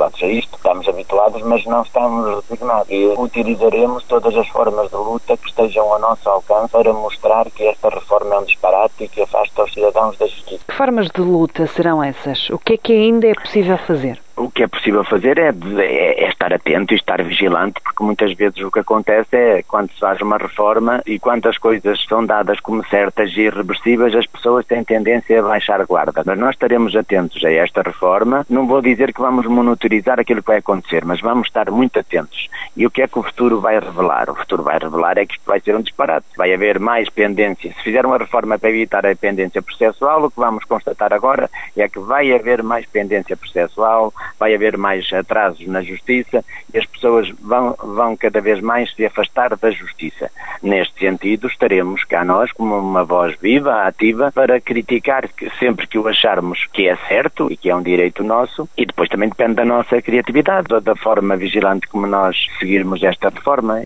habituados a isto, estamos habituados, mas não estamos resignados. E utilizaremos todas as formas de luta que estejam ao nosso alcance para mostrar que esta reforma é um disparate e que afasta os cidadãos da justiça. Que formas de luta serão essas? O que é que ainda é possível fazer? O que é possível fazer é estar atento e estar vigilante, porque muitas vezes o que acontece é quando se faz uma reforma e quando as coisas são dadas como certas e irreversíveis, as pessoas têm tendência a baixar a guarda. Mas nós estaremos atentos a esta reforma. Não vou dizer que vamos monitorizar aquilo que vai acontecer, mas vamos estar muito atentos. E o que é que o futuro vai revelar? O futuro vai revelar é que isto vai ser um disparate. Vai haver mais pendência. Se fizer uma reforma para evitar a pendência processual, o que vamos constatar agora é que vai haver mais pendência processual, vai haver mais atrasos na justiça e as pessoas vão cada vez mais se afastar da justiça. Neste sentido, estaremos cá nós como uma voz viva, ativa, para criticar sempre que o acharmos que é certo e que é um direito nosso, e depois também depende da nossa criatividade, da forma vigilante como nós seguirmos esta reforma.